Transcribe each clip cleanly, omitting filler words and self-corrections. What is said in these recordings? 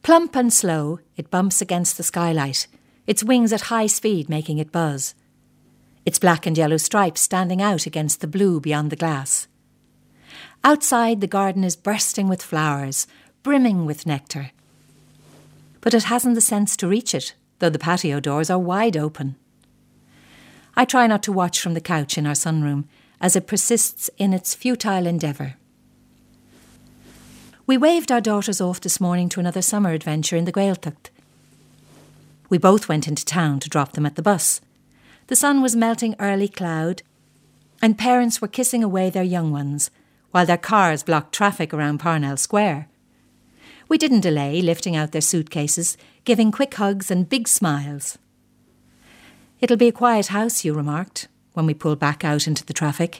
Plump and slow, it bumps against the skylight, its wings at high speed making it buzz. Its black and yellow stripes standing out against the blue beyond the glass. Outside, the garden is bursting with flowers, brimming with nectar. But it hasn't the sense to reach it, though the patio doors are wide open. I try not to watch from the couch in our sunroom, as it persists in its futile endeavour. We waved our daughters off this morning to another summer adventure in the Gaeltacht. We both went into town to drop them at the bus. The sun was melting early cloud, and parents were kissing away their young ones, while their cars blocked traffic around Parnell Square. We didn't delay, lifting out their suitcases, giving quick hugs and big smiles. "It'll be a quiet house," you remarked, when we pulled back out into the traffic.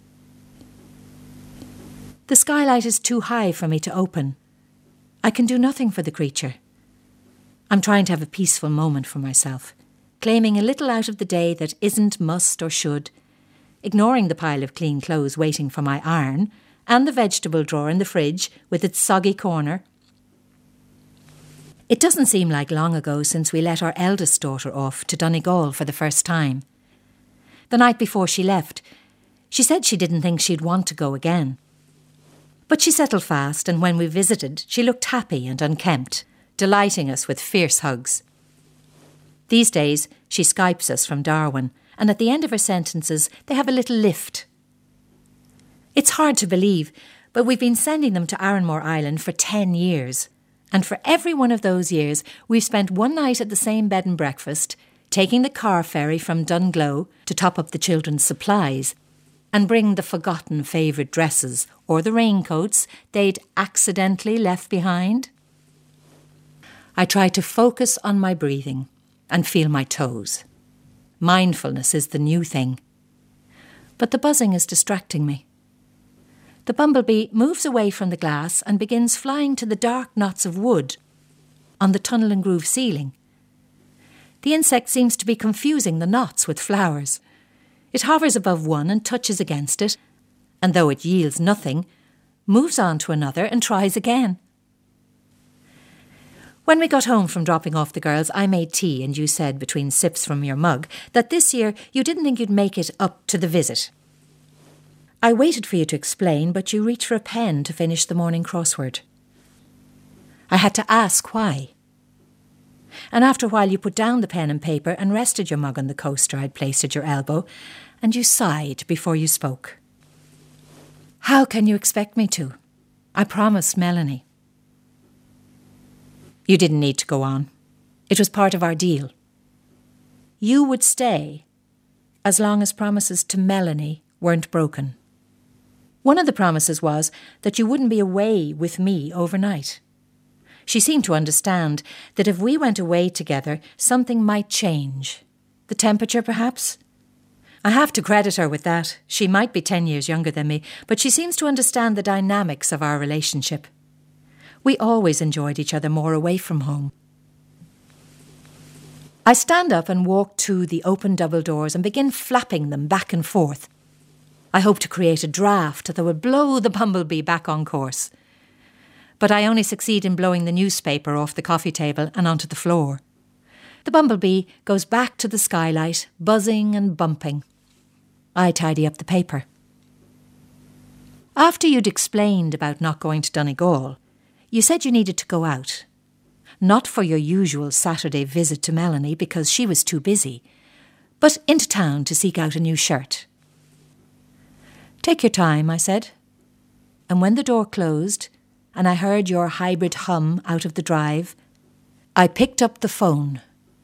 The skylight is too high for me to open. I can do nothing for the creature. I'm trying to have a peaceful moment for myself, claiming a little out of the day that isn't must or should, ignoring the pile of clean clothes waiting for my iron, and the vegetable drawer in the fridge with its soggy corner. It doesn't seem like long ago since we let our eldest daughter off to Donegal for the first time. The night before she left, she said she didn't think she'd want to go again. But she settled fast, and when we visited, she looked happy and unkempt, delighting us with fierce hugs. These days, she Skypes us from Darwin, and at the end of her sentences, they have a little lift. It's hard to believe, but we've been sending them to Arranmore Island for 10 years. And for every one of those years, we've spent one night at the same bed and breakfast, taking the car ferry from Dunglow to top up the children's supplies, and bring the forgotten favourite dresses or the raincoats they'd accidentally left behind. I try to focus on my breathing and feel my toes. Mindfulness is the new thing. But the buzzing is distracting me. The bumblebee moves away from the glass and begins flying to the dark knots of wood on the tunnel and groove ceiling. The insect seems to be confusing the knots with flowers. It hovers above one and touches against it, and though it yields nothing, moves on to another and tries again. When we got home from dropping off the girls, I made tea, and you said, between sips from your mug, that this year you didn't think you'd make it up to the visit. I waited for you to explain, but you reached for a pen to finish the morning crossword. I had to ask why. And after a while you put down the pen and paper and rested your mug on the coaster I'd placed at your elbow, and you sighed before you spoke. How can you expect me to? I promised Melanie. You didn't need to go on. It was part of our deal. You would stay as long as promises to Melanie weren't broken. One of the promises was that you wouldn't be away with me overnight. She seemed to understand that if we went away together, something might change. The temperature, perhaps? I have to credit her with that. She might be 10 years younger than me, but she seems to understand the dynamics of our relationship. We always enjoyed each other more away from home. I stand up and walk to the open double doors and begin flapping them back and forth. I hope to create a draft that would blow the bumblebee back on course. But I only succeed in blowing the newspaper off the coffee table and onto the floor. The bumblebee goes back to the skylight, buzzing and bumping. I tidy up the paper. After you'd explained about not going to Donegal, you said you needed to go out. Not for your usual Saturday visit to Melanie because she was too busy, but into town to seek out a new shirt. Take your time, I said. And when the door closed and I heard your hybrid hum out of the drive, I picked up the phone.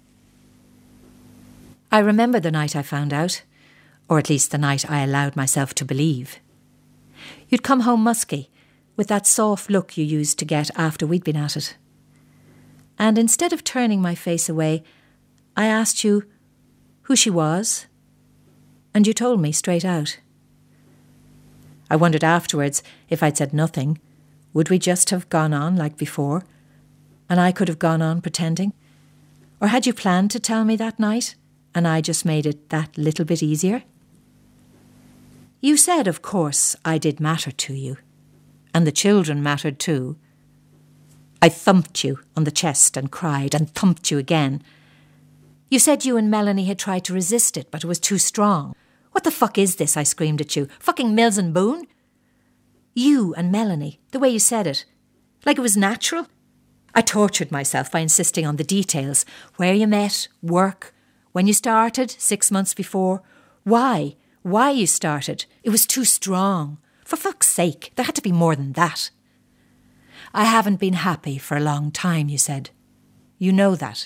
I remember the night I found out, or at least the night I allowed myself to believe. You'd come home musky, with that soft look you used to get after we'd been at it. And instead of turning my face away, I asked you who she was, and you told me straight out. I wondered afterwards if I'd said nothing, would we just have gone on like before, and I could have gone on pretending? Or had you planned to tell me that night, and I just made it that little bit easier? You said, of course, I did matter to you, and the children mattered too. I thumped you on the chest and cried and thumped you again. You said you and Melanie had tried to resist it, but it was too strong. What the fuck is this? I screamed at you. Fucking Mills and Boone? You and Melanie, the way you said it. Like it was natural. I tortured myself by insisting on the details. Where you met, work, when you started, 6 months before. Why you started. It was too strong. For fuck's sake, there had to be more than that. I haven't been happy for a long time, you said. You know that.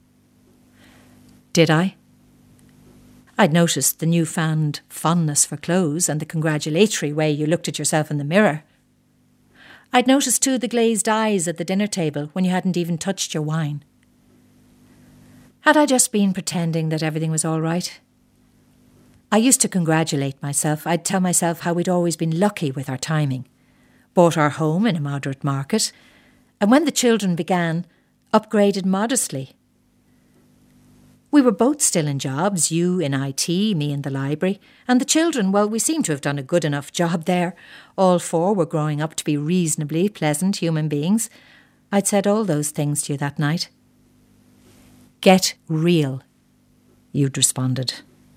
Did I? I'd noticed the newfound fondness for clothes and the congratulatory way you looked at yourself in the mirror. I'd noticed too the glazed eyes at the dinner table when you hadn't even touched your wine. Had I just been pretending that everything was all right? I used to congratulate myself. I'd tell myself how we'd always been lucky with our timing. Bought our home in a moderate market, and when the children began, upgraded modestly. We were both still in jobs, you in IT, me in the library, and the children, well, we seemed to have done a good enough job there. All four were growing up to be reasonably pleasant human beings. I'd said all those things to you that night. Get real, you'd responded.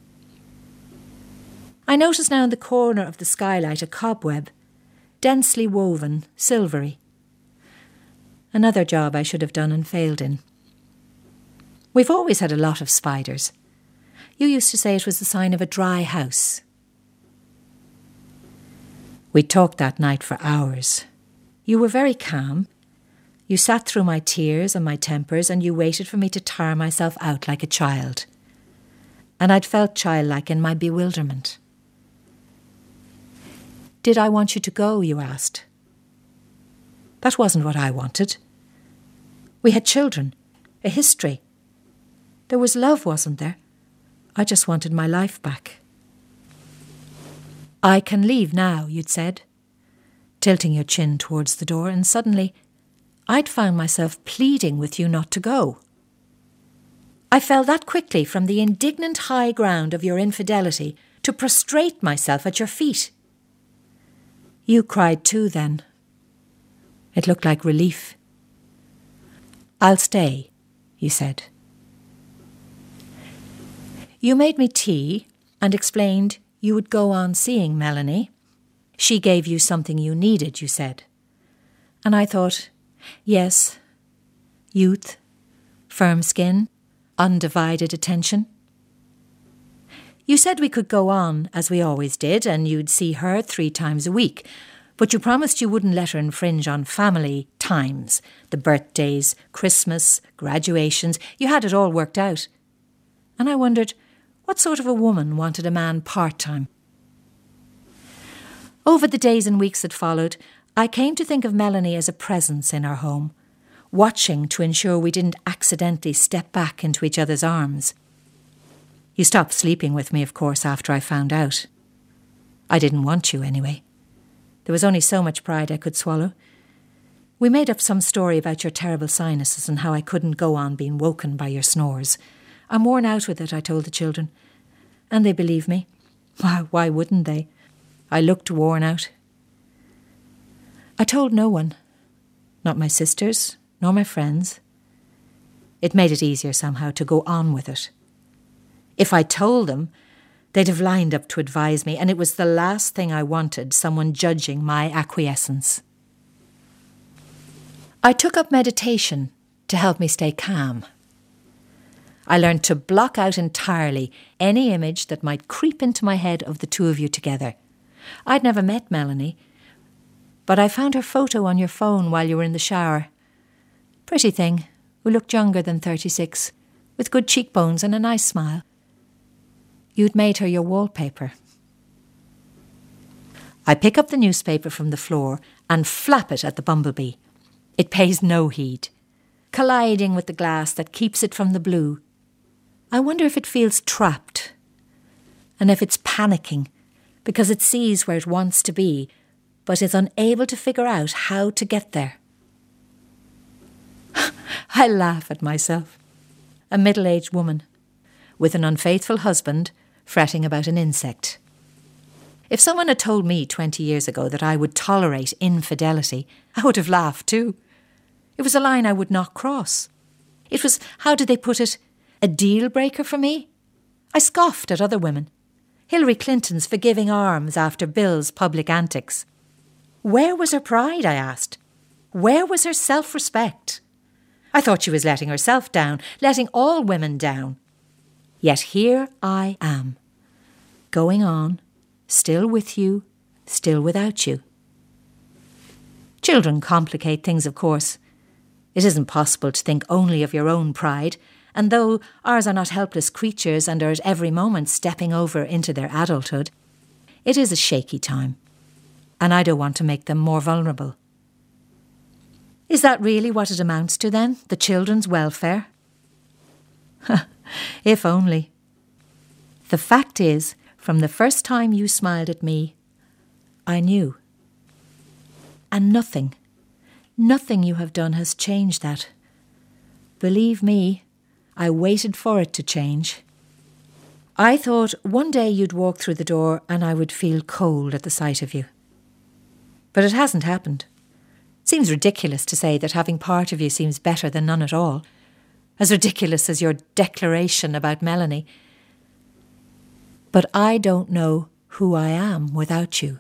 I noticed now in the corner of the skylight a cobweb, densely woven, silvery. Another job I should have done and failed in. We've always had a lot of spiders. You used to say it was the sign of a dry house. We talked that night for hours. You were very calm. You sat through my tears and my tempers, and you waited for me to tire myself out like a child. And I'd felt childlike in my bewilderment. Did I want you to go, you asked. That wasn't what I wanted. We had children, a history. There was love, wasn't there? I just wanted my life back. I can leave now, you'd said, tilting your chin towards the door, and suddenly I'd found myself pleading with you not to go. I fell that quickly from the indignant high ground of your infidelity to prostrate myself at your feet. You cried too then. It looked like relief. I'll stay, you said. You made me tea and explained you would go on seeing Melanie. She gave you something you needed, you said. And I thought, yes, youth, firm skin, undivided attention. You said we could go on as we always did, and you'd see her 3 times a week, but you promised you wouldn't let her infringe on family times, the birthdays, Christmas, graduations. You had it all worked out. And I wondered, what sort of a woman wanted a man part-time? Over the days and weeks that followed, I came to think of Melanie as a presence in our home, watching to ensure we didn't accidentally step back into each other's arms. You stopped sleeping with me, of course, after I found out. I didn't want you anyway. There was only so much pride I could swallow. We made up some story about your terrible sinuses and how I couldn't go on being woken by your snores. I'm worn out with it, I told the children. And they believed me. Why wouldn't they? I looked worn out. I told no one. Not my sisters, nor my friends. It made it easier somehow to go on with it. If I told them, they'd have lined up to advise me, and it was the last thing I wanted, someone judging my acquiescence. I took up meditation to help me stay calm. I learned to block out entirely any image that might creep into my head of the two of you together. I'd never met Melanie, but I found her photo on your phone while you were in the shower. Pretty thing, who looked younger than 36, with good cheekbones and a nice smile. You'd made her your wallpaper. I pick up the newspaper from the floor and flap it at the bumblebee. It pays no heed, colliding with the glass that keeps it from the blue. I wonder if it feels trapped, and if it's panicking because it sees where it wants to be, but is unable to figure out how to get there. I laugh at myself, a middle-aged woman, with an unfaithful husband fretting about an insect. If someone had told me 20 years ago that I would tolerate infidelity, I would have laughed too. It was a line I would not cross. It was, how did they put it, a deal breaker for me? I scoffed at other women. Hillary Clinton's forgiving arms after Bill's public antics. Where was her pride, I asked? Where was her self-respect? I thought she was letting herself down, letting all women down. Yet here I am, going on, still with you, still without you. Children complicate things, of course. It isn't possible to think only of your own pride, and though ours are not helpless creatures and are at every moment stepping over into their adulthood, it is a shaky time, and I don't want to make them more vulnerable. Is that really what it amounts to then, the children's welfare? If only. The fact is, from the first time you smiled at me, I knew. And nothing you have done has changed that. Believe me, I waited for it to change. I thought one day you'd walk through the door and I would feel cold at the sight of you. But it hasn't happened. Seems ridiculous to say that having part of you seems better than none at all. As ridiculous as your declaration about Melanie. But I don't know who I am without you.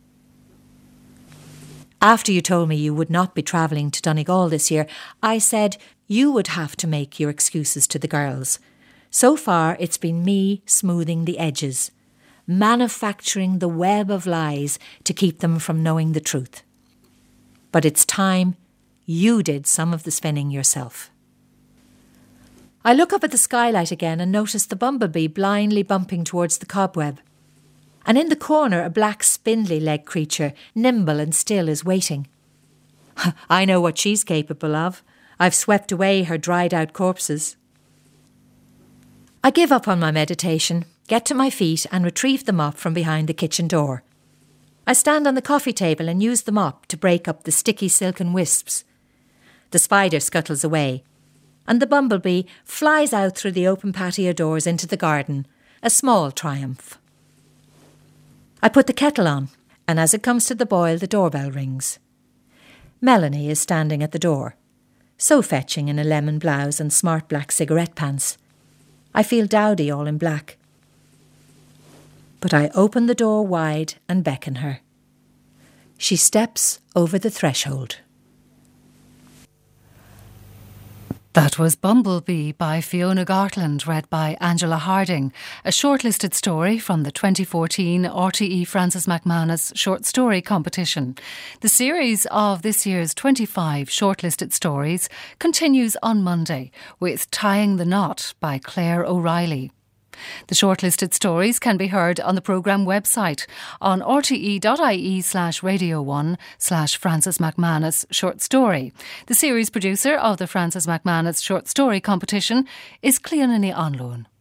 After you told me you would not be travelling to Donegal this year, I said you would have to make your excuses to the girls. So far it's been me smoothing the edges, manufacturing the web of lies to keep them from knowing the truth. But it's time you did some of the spinning yourself. I look up at the skylight again and notice the bumblebee blindly bumping towards the cobweb. And in the corner a black spindly-legged creature, nimble and still, is waiting. I know what she's capable of. I've swept away her dried-out corpses. I give up on my meditation, get to my feet and retrieve the mop from behind the kitchen door. I stand on the coffee table and use the mop to break up the sticky silken wisps. The spider scuttles away, and the bumblebee flies out through the open patio doors into the garden, a small triumph. I put the kettle on, and as it comes to the boil, the doorbell rings. Melanie is standing at the door, so fetching in a lemon blouse and smart black cigarette pants. I feel dowdy all in black. But I open the door wide and beckon her. She steps over the threshold. That was Bumblebee by Fiona Gartland, read by Angela Harding, a shortlisted story from the 2014 RTE Frances McManus short story competition. The series of this year's 25 shortlisted stories continues on Monday with Tying the Knot by Claire O'Reilly. The shortlisted stories can be heard on the programme website on rte.ie/radio1/Frances McManus short story. The series producer of the Frances McManus short story competition is Cleonany Onlone.